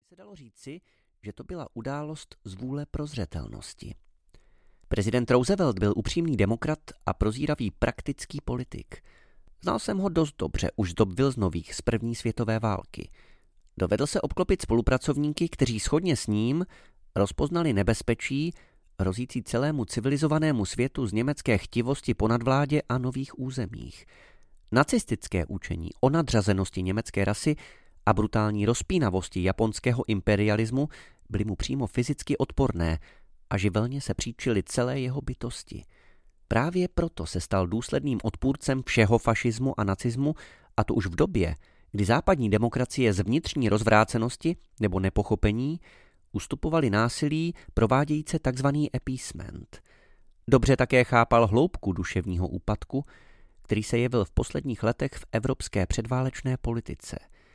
se dalo říci, že to byla událost z vůle prozřetelnosti. Prezident Roosevelt byl upřímný demokrat a prozíravý praktický politik. Znal jsem ho dost dobře už z dob Wilsonových z první světové války. Dovedl se obklopit spolupracovníky, kteří shodně s ním rozpoznali nebezpečí hrozící celému civilizovanému světu z německé chtivosti po nadvládě a nových územích. Nacistické učení o nadřazenosti německé rasy a brutální rozpínavosti japonského imperialismu byly mu přímo fyzicky odporné a živelně se příčily celé jeho bytosti. Právě proto se stal důsledným odpůrcem všeho fašismu a nacismu, a to už v době, kdy západní demokracie z vnitřní rozvrácenosti nebo nepochopení ustupovaly násilí provádějíce tzv. Appeasement. Dobře také chápal hloubku duševního úpadku, který se jevil v posledních letech v evropské předválečné politice.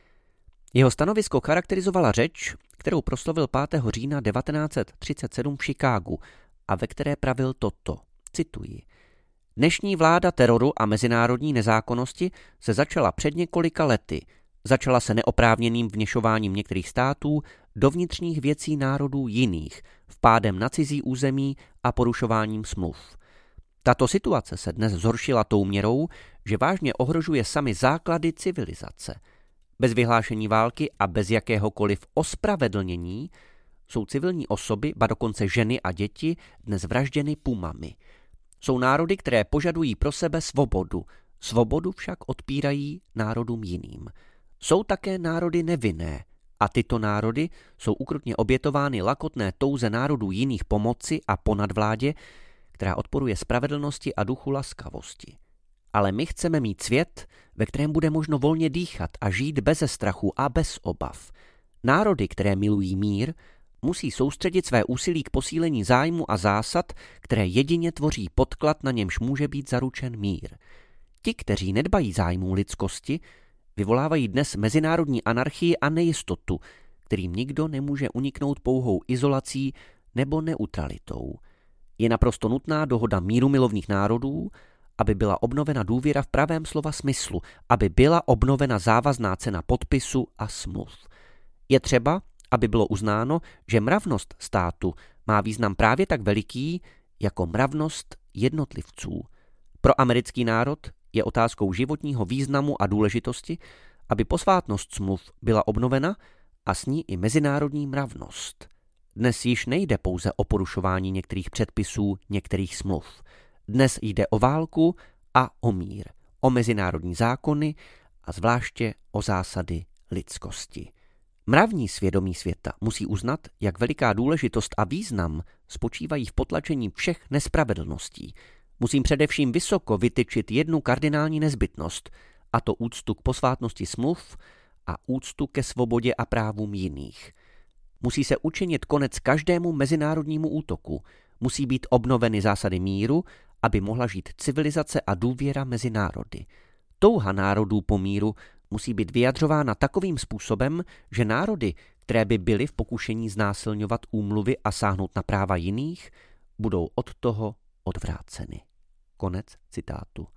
Jeho stanovisko charakterizovala řeč, kterou proslovil 5. října 1937 v Chicagu a ve které pravil toto, cituji: Dnešní vláda teroru a mezinárodní nezákonnosti se začala před několika lety. Začala se neoprávněným vněšováním některých států do vnitřních věcí národů jiných, vpádem na cizí území a porušováním smluv. Tato situace se dnes zhoršila tou měrou, že vážně ohrožuje samy základy civilizace. Bez vyhlášení války a bez jakéhokoliv ospravedlnění jsou civilní osoby, ba dokonce ženy a děti, dnes vražděny pumami. Jsou národy, které požadují pro sebe svobodu. Svobodu však odpírají národům jiným. Jsou také národy nevinné a tyto národy jsou ukrutně obětovány lakotné touze národů jiných pomoci a po nadvládě, která odporuje spravedlnosti a duchu laskavosti. Ale my chceme mít svět, ve kterém bude možno volně dýchat a žít beze strachu a bez obav. Národy, které milují mír, musí soustředit své úsilí k posílení zájmu a zásad, které jedině tvoří podklad, na němž může být zaručen mír. Ti, kteří nedbají zájmů lidskosti, vyvolávají dnes mezinárodní anarchii a nejistotu, kterým nikdo nemůže uniknout pouhou izolací nebo neutralitou. Je naprosto nutná dohoda mírumilovných národů, aby byla obnovena důvěra v pravém slova smyslu, aby byla obnovena závazná cena podpisu a smluv. Je třeba, aby bylo uznáno, že mravnost státu má význam právě tak veliký, jako mravnost jednotlivců. Pro americký národ je otázkou životního významu a důležitosti, aby posvátnost smluv byla obnovena a s ní i mezinárodní mravnost. Dnes již nejde pouze o porušování některých předpisů, některých smluv. Dnes jde o válku a o mír, o mezinárodní zákony a zvláště o zásady lidskosti. Mravní svědomí světa musí uznat, jak veliká důležitost a význam spočívají v potlačení všech nespravedlností. Musím především vysoko vytyčit jednu kardinální nezbytnost, a to úctu k posvátnosti smluv a úctu ke svobodě a právům jiných. Musí se učinit konec každému mezinárodnímu útoku. Musí být obnoveny zásady míru, aby mohla žít civilizace a důvěra mezi národy. Touha národů po míru musí být vyjadřována takovým způsobem, že národy, které by byly v pokušení znásilňovat úmluvy a sáhnout na práva jiných, budou od toho odvráceny. Konec citátu.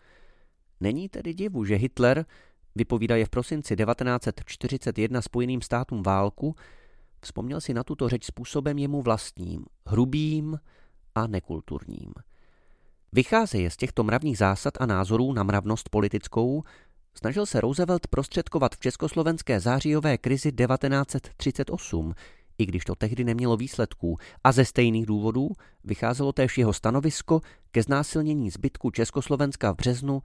Není tedy divu, že Hitler vypovídaje v prosinci 1941 Spojeným státům válku, vzpomněl si na tuto řeč způsobem jemu vlastním, hrubým a nekulturním. Vycházeje z těchto mravních zásad a názorů na mravnost politickou, snažil se Roosevelt prostředkovat v československé zářijové krizi 1938, i když to tehdy nemělo výsledků, a ze stejných důvodů vycházelo též jeho stanovisko ke znásilnění zbytku Československa v březnu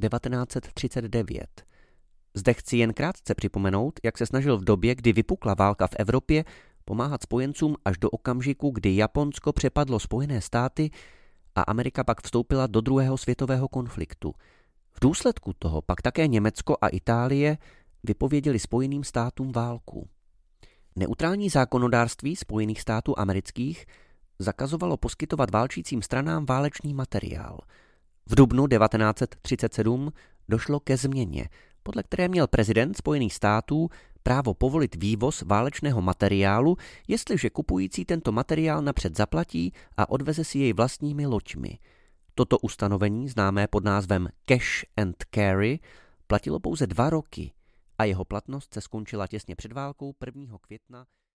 1939. Zde chci jen krátce připomenout, jak se snažil v době, kdy vypukla válka v Evropě, pomáhat spojencům až do okamžiku, kdy Japonsko přepadlo Spojené státy a Amerika pak vstoupila do druhého světového konfliktu. V důsledku toho pak také Německo a Itálie vypověděli Spojeným státům válku. Neutrální zákonodárství Spojených států amerických zakazovalo poskytovat válčícím stranám válečný materiál. V dubnu 1937 došlo ke změně, podle které měl prezident Spojených států právo povolit vývoz válečného materiálu, jestliže kupující tento materiál napřed zaplatí a odveze si jej vlastními loďmi. Toto ustanovení, známé pod názvem Cash and Carry, platilo pouze 2 roky a jeho platnost se skončila těsně před válkou 1. května